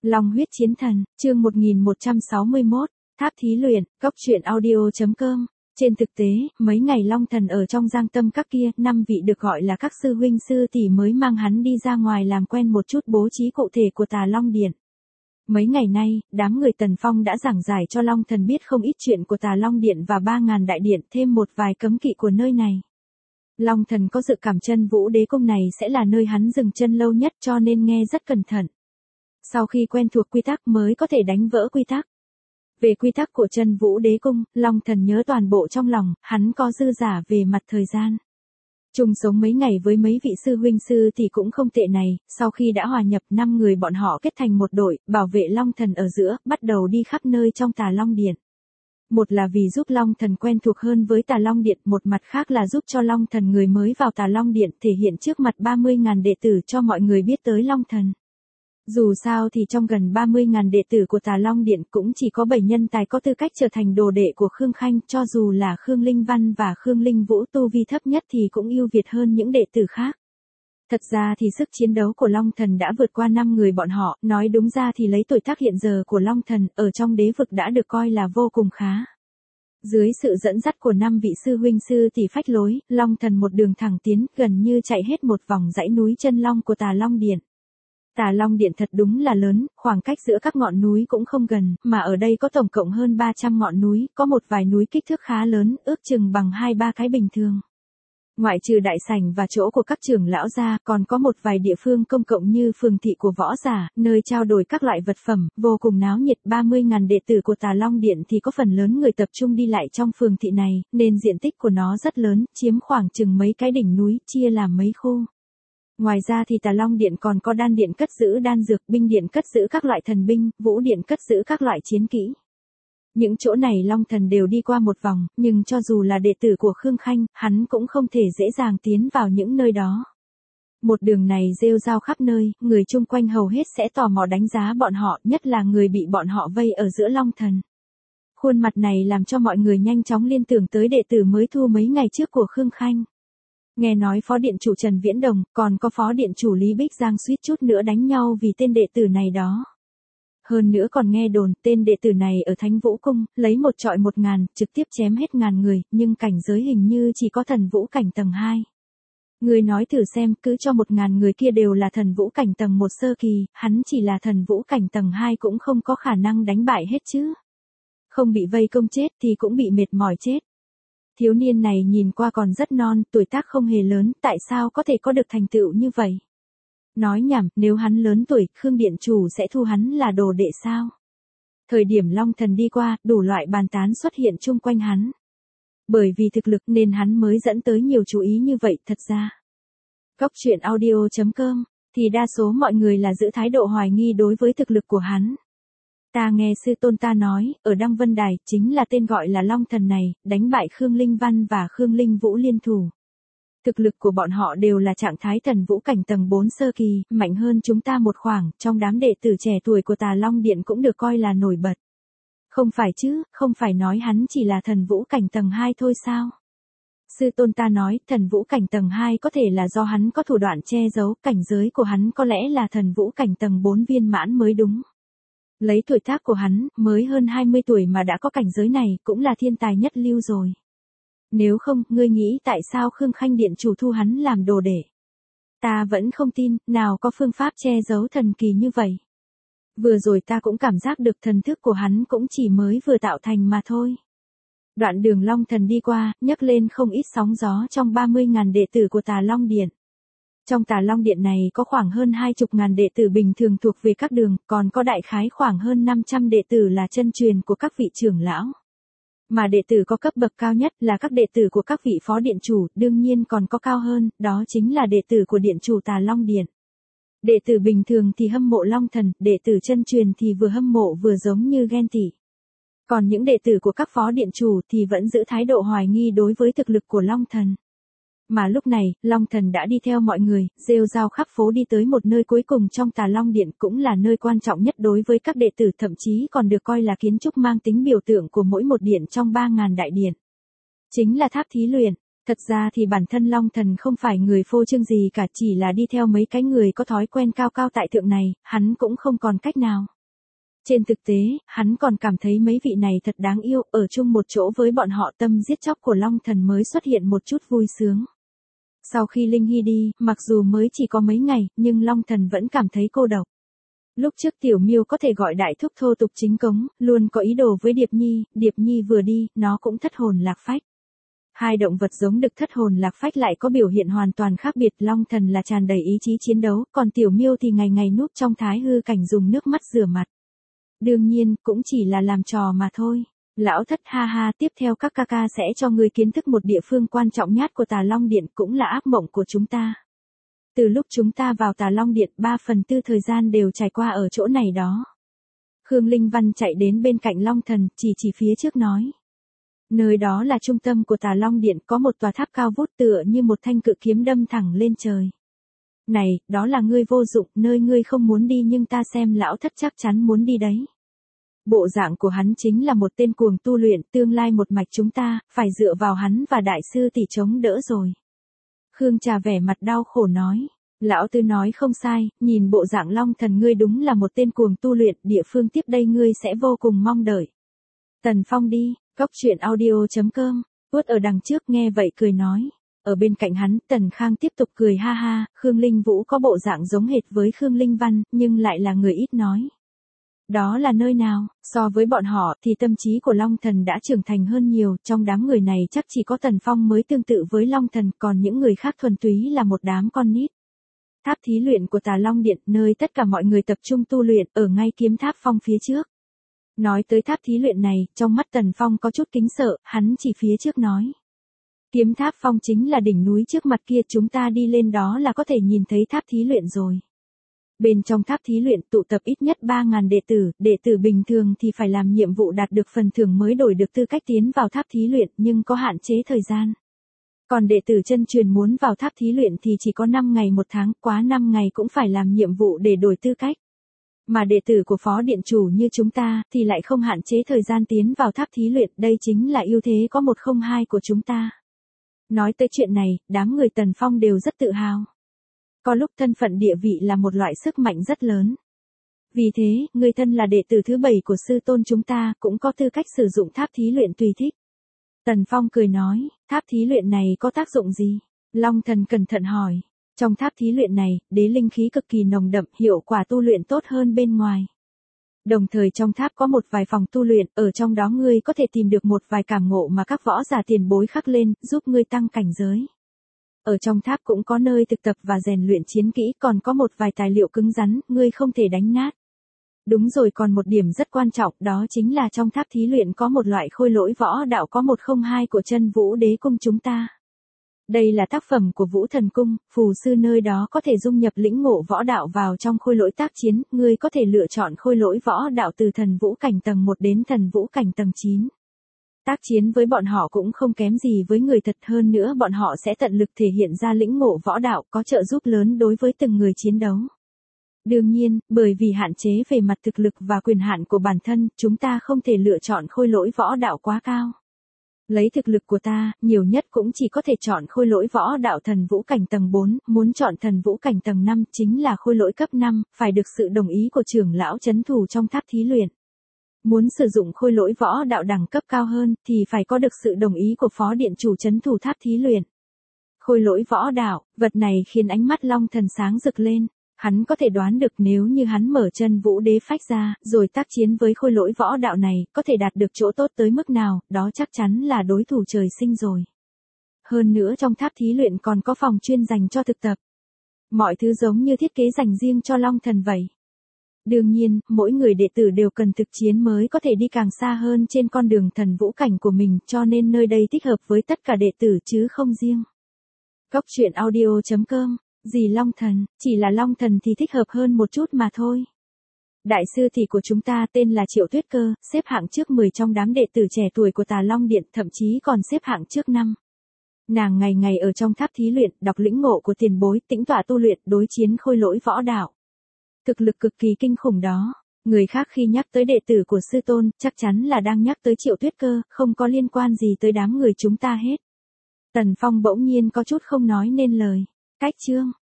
Long huyết chiến thần, chương 1161, tháp thí luyện, cóc truyện audio.com. Trên thực tế, mấy ngày Long Thần ở trong Giang Tâm các kia, 5 vị được gọi là các sư huynh sư tỷ mới mang hắn đi ra ngoài làm quen một chút bố trí cụ thể của Tà Long Điện. Mấy ngày nay, đám người Tần Phong đã giảng giải cho Long Thần biết không ít chuyện của Tà Long Điện và 3.000 đại điện, thêm một vài cấm kỵ của nơi này. Long Thần có dự cảm Chân Vũ Đế Cung này sẽ là nơi hắn dừng chân lâu nhất, cho nên nghe rất cẩn thận. Sau khi quen thuộc quy tắc mới có thể đánh vỡ quy tắc. Về quy tắc của Chân Vũ Đế Cung, Long Thần nhớ toàn bộ trong lòng, hắn có dư giả về mặt thời gian. Chung sống mấy ngày với mấy vị sư huynh sư thì cũng không tệ này, sau khi đã hòa nhập 5 người bọn họ kết thành một đội, bảo vệ Long Thần ở giữa, bắt đầu đi khắp nơi trong Tà Long Điện. Một là vì giúp Long Thần quen thuộc hơn với Tà Long Điện, một mặt khác là giúp cho Long Thần người mới vào Tà Long Điện thể hiện trước mặt 30.000 đệ tử cho mọi người biết tới Long Thần. Dù sao thì trong gần 30.000 đệ tử của Tà Long Điện cũng chỉ có 7 nhân tài có tư cách trở thành đồ đệ của Khương Khanh, cho dù là Khương Linh Văn và Khương Linh Vũ tu vi thấp nhất thì cũng ưu việt hơn những đệ tử khác. Thật ra thì sức chiến đấu của Long Thần đã vượt qua 5 người bọn họ, nói đúng ra thì lấy tuổi tác hiện giờ của Long Thần, ở trong đế vực đã được coi là vô cùng khá. Dưới sự dẫn dắt của 5 vị sư huynh sư tỷ phách lối, Long Thần một đường thẳng tiến, gần như chạy hết một vòng dãy núi chân long của Tà Long Điện. Tà Long Điện thật đúng là lớn, khoảng cách giữa các ngọn núi cũng không gần, mà ở đây có tổng cộng hơn 300 ngọn núi, có một vài núi kích thước khá lớn, ước chừng bằng 2-3 cái bình thường. Ngoại trừ đại sảnh và chỗ của các trưởng lão ra, còn có một vài địa phương công cộng như phường thị của võ giả, nơi trao đổi các loại vật phẩm, vô cùng náo nhiệt. 30.000 đệ tử của Tà Long Điện thì có phần lớn người tập trung đi lại trong phường thị này, nên diện tích của nó rất lớn, chiếm khoảng chừng mấy cái đỉnh núi, chia làm mấy khu. Ngoài ra thì Tà Long Điện còn có đan điện cất giữ đan dược, binh điện cất giữ các loại thần binh, vũ điện cất giữ các loại chiến kỹ. Những chỗ này Long Thần đều đi qua một vòng, nhưng cho dù là đệ tử của Khương Khanh, hắn cũng không thể dễ dàng tiến vào những nơi đó. Một đường này rêu rao khắp nơi, người chung quanh hầu hết sẽ tò mò đánh giá bọn họ, nhất là người bị bọn họ vây ở giữa Long Thần. Khuôn mặt này làm cho mọi người nhanh chóng liên tưởng tới đệ tử mới thu mấy ngày trước của Khương Khanh. Nghe nói phó điện chủ Trần Viễn Đồng, còn có phó điện chủ Lý Bích Giang suýt chút nữa đánh nhau vì tên đệ tử này đó. Hơn nữa còn nghe đồn, tên đệ tử này ở Thánh Vũ Cung, lấy một trọi 1.000, trực tiếp chém hết 1.000 người, nhưng cảnh giới hình như chỉ có thần vũ cảnh tầng 2. Người nói thử xem, cứ cho 1.000 người kia đều là thần vũ cảnh tầng 1 sơ kỳ, hắn chỉ là thần vũ cảnh tầng 2 cũng không có khả năng đánh bại hết chứ. Không bị vây công chết thì cũng bị mệt mỏi chết. Thiếu niên này nhìn qua còn rất non, tuổi tác không hề lớn, tại sao có thể có được thành tựu như vậy? Nói nhảm, nếu hắn lớn tuổi, Khương Điện Chủ sẽ thu hắn là đồ đệ sao? Thời điểm Long Thần đi qua, đủ loại bàn tán xuất hiện chung quanh hắn. Bởi vì thực lực nên hắn mới dẫn tới nhiều chú ý như vậy, thật ra. Cóc truyện audio.com, thì đa số mọi người là giữ thái độ hoài nghi đối với thực lực của hắn. Ta nghe sư tôn ta nói, ở Đăng Vân Đài, chính là tên gọi là Long Thần này, đánh bại Khương Linh Văn và Khương Linh Vũ liên thủ. Thực lực của bọn họ đều là trạng thái thần vũ cảnh tầng 4 sơ kỳ, mạnh hơn chúng ta một khoảng, trong đám đệ tử trẻ tuổi của Tà Long Điện cũng được coi là nổi bật. Không phải chứ, không phải nói hắn chỉ là thần vũ cảnh tầng 2 thôi sao? Sư tôn ta nói, thần vũ cảnh tầng 2 có thể là do hắn có thủ đoạn che giấu, cảnh giới của hắn có lẽ là thần vũ cảnh tầng 4 viên mãn mới đúng. Lấy tuổi tác của hắn, mới hơn 20 tuổi mà đã có cảnh giới này, cũng là thiên tài nhất lưu rồi. Nếu không, ngươi nghĩ tại sao Khương Khanh Điện Chủ thu hắn làm đồ đệ? Ta vẫn không tin, nào có phương pháp che giấu thần kỳ như vậy. Vừa rồi ta cũng cảm giác được thần thức của hắn cũng chỉ mới vừa tạo thành mà thôi. Đoạn đường Long Thần đi qua, nhấc lên không ít sóng gió trong 30.000 đệ tử của Tà Long Điện. Trong Tà Long Điện này có khoảng hơn 20.000 đệ tử bình thường thuộc về các đường, còn có đại khái khoảng hơn 500 đệ tử là chân truyền của các vị trưởng lão. Mà đệ tử có cấp bậc cao nhất là các đệ tử của các vị phó điện chủ, đương nhiên còn có cao hơn, đó chính là đệ tử của điện chủ Tà Long Điện. Đệ tử bình thường thì hâm mộ Long Thần, đệ tử chân truyền thì vừa hâm mộ vừa giống như ghen tị. Còn những đệ tử của các phó điện chủ thì vẫn giữ thái độ hoài nghi đối với thực lực của Long Thần. Mà lúc này, Long Thần đã đi theo mọi người, rêu rao khắp phố đi tới một nơi cuối cùng trong Tà Long Điện, cũng là nơi quan trọng nhất đối với các đệ tử, thậm chí còn được coi là kiến trúc mang tính biểu tượng của mỗi một điện trong 3.000 đại điện. Chính là tháp thí luyện. Thật ra thì bản thân Long Thần không phải người phô trương gì cả, chỉ là đi theo mấy cái người có thói quen cao cao tại thượng này, hắn cũng không còn cách nào. Trên thực tế, hắn còn cảm thấy mấy vị này thật đáng yêu, ở chung một chỗ với bọn họ tâm giết chóc của Long Thần mới xuất hiện một chút vui sướng. Sau khi Linh Hy đi, mặc dù mới chỉ có mấy ngày, nhưng Long Thần vẫn cảm thấy cô độc. Lúc trước Tiểu Miêu có thể gọi đại thúc thô tục chính cống, luôn có ý đồ với Điệp Nhi vừa đi, nó cũng thất hồn lạc phách. Hai động vật giống đực thất hồn lạc phách lại có biểu hiện hoàn toàn khác biệt, Long Thần là tràn đầy ý chí chiến đấu, còn Tiểu Miêu thì ngày ngày núp trong thái hư cảnh dùng nước mắt rửa mặt. Đương nhiên, cũng chỉ là làm trò mà thôi. Lão Thất ha ha, tiếp theo các ca ca sẽ cho người kiến thức một địa phương quan trọng nhất của Tà Long Điện, cũng là ác mộng của chúng ta. Từ lúc chúng ta vào Tà Long Điện, 3/4 thời gian đều trải qua ở chỗ này đó. Khương Linh Văn chạy đến bên cạnh Long Thần, chỉ phía trước nói. Nơi đó là trung tâm của Tà Long Điện, có một tòa tháp cao vút tựa như một thanh cự kiếm đâm thẳng lên trời. Này, đó là ngươi vô dụng, nơi ngươi không muốn đi, nhưng ta xem Lão Thất chắc chắn muốn đi đấy. Bộ dạng của hắn chính là một tên cuồng tu luyện, tương lai một mạch chúng ta, phải dựa vào hắn và đại sư tỷ chống đỡ rồi. Khương Trà vẻ mặt đau khổ nói. Lão Tư nói không sai, nhìn bộ dạng Long Thần ngươi đúng là một tên cuồng tu luyện, địa phương tiếp đây ngươi sẽ vô cùng mong đợi. Tần Phong đi, Cốc Truyện Audio.com, Tuốt ở đằng trước nghe vậy cười nói. Ở bên cạnh hắn, Tần Khang tiếp tục cười ha ha, Khương Linh Vũ có bộ dạng giống hệt với Khương Linh Văn, nhưng lại là người ít nói. Đó là nơi nào, so với bọn họ thì tâm trí của Long Thần đã trưởng thành hơn nhiều, trong đám người này chắc chỉ có Tần Phong mới tương tự với Long Thần, còn những người khác thuần túy là một đám con nít. Tháp thí luyện của Tà Long Điện, nơi tất cả mọi người tập trung tu luyện, ở ngay kiếm tháp phong phía trước. Nói tới tháp thí luyện này, trong mắt Tần Phong có chút kính sợ, hắn chỉ phía trước nói. Kiếm tháp phong chính là đỉnh núi trước mặt kia, chúng ta đi lên đó là có thể nhìn thấy tháp thí luyện rồi. Bên trong tháp thí luyện tụ tập ít nhất 3.000 đệ tử bình thường thì phải làm nhiệm vụ đạt được phần thưởng mới đổi được tư cách tiến vào tháp thí luyện, nhưng có hạn chế thời gian. Còn đệ tử chân truyền muốn vào tháp thí luyện thì chỉ có 5 ngày 1 tháng, quá 5 ngày cũng phải làm nhiệm vụ để đổi tư cách. Mà đệ tử của phó điện chủ như chúng ta thì lại không hạn chế thời gian tiến vào tháp thí luyện, đây chính là ưu thế có 102 của chúng ta. Nói tới chuyện này, đám người Tần Phong đều rất tự hào. Có lúc thân phận địa vị là một loại sức mạnh rất lớn. Vì thế, người thân là đệ tử thứ 7 của sư tôn chúng ta cũng có tư cách sử dụng tháp thí luyện tùy thích. Tần Phong cười nói, tháp thí luyện này có tác dụng gì? Long Thần cẩn thận hỏi. Trong tháp thí luyện này, đế linh khí cực kỳ nồng đậm, hiệu quả tu luyện tốt hơn bên ngoài. Đồng thời trong tháp có một vài phòng tu luyện, ở trong đó ngươi có thể tìm được một vài cảm ngộ mà các võ giả tiền bối khắc lên, giúp ngươi tăng cảnh giới. Ở trong tháp cũng có nơi thực tập và rèn luyện chiến kỹ, còn có một vài tài liệu cứng rắn, ngươi không thể đánh nát. Đúng rồi, còn một điểm rất quan trọng, đó chính là trong tháp thí luyện có một loại khôi lỗi võ đạo có 102 của Chân Vũ Đế Cung chúng ta. Đây là tác phẩm của Vũ Thần Cung, phù sư nơi đó có thể dung nhập lĩnh ngộ võ đạo vào trong khôi lỗi tác chiến, ngươi có thể lựa chọn khôi lỗi võ đạo từ thần vũ cảnh tầng 1 đến thần vũ cảnh tầng 9. Tác chiến với bọn họ cũng không kém gì với người thật, hơn nữa bọn họ sẽ tận lực thể hiện ra lĩnh ngộ võ đạo, có trợ giúp lớn đối với từng người chiến đấu. Đương nhiên, bởi vì hạn chế về mặt thực lực và quyền hạn của bản thân, chúng ta không thể lựa chọn khôi lỗi võ đạo quá cao. Lấy thực lực của ta, nhiều nhất cũng chỉ có thể chọn khôi lỗi võ đạo thần vũ cảnh tầng 4, muốn chọn thần vũ cảnh tầng 5 chính là khôi lỗi cấp 5, phải được sự đồng ý của trưởng lão trấn thủ trong tháp thí luyện. Muốn sử dụng khôi lỗi võ đạo đẳng cấp cao hơn thì phải có được sự đồng ý của phó điện chủ trấn thủ tháp thí luyện. Khôi lỗi võ đạo, vật này khiến ánh mắt Long Thần sáng rực lên. Hắn có thể đoán được nếu như hắn mở Chân Vũ Đế phách ra, rồi tác chiến với khôi lỗi võ đạo này, có thể đạt được chỗ tốt tới mức nào, đó chắc chắn là đối thủ trời sinh rồi. Hơn nữa trong tháp thí luyện còn có phòng chuyên dành cho thực tập. Mọi thứ giống như thiết kế dành riêng cho Long Thần vậy. Đương nhiên, mỗi người đệ tử đều cần thực chiến mới có thể đi càng xa hơn trên con đường thần vũ cảnh của mình, cho nên nơi đây thích hợp với tất cả đệ tử chứ không riêng. Cốc Truyện Audio.com. Gì Long Thần, chỉ là Long Thần thì thích hợp hơn một chút mà thôi. Đại sư tỷ của chúng ta tên là Triệu Tuyết Cơ, xếp hạng trước 10 trong đám đệ tử trẻ tuổi của Tà Long Điện, thậm chí còn xếp hạng trước 5. Nàng ngày ngày ở trong tháp thí luyện, đọc lĩnh ngộ của tiền bối, tĩnh tọa tu luyện, đối chiến khôi lỗi võ đạo. Thực lực cực kỳ kinh khủng đó. Người khác khi nhắc tới đệ tử của sư tôn, chắc chắn là đang nhắc tới Triệu Tuyết Cơ, không có liên quan gì tới đám người chúng ta hết. Tần Phong bỗng nhiên có chút không nói nên lời. Cách chương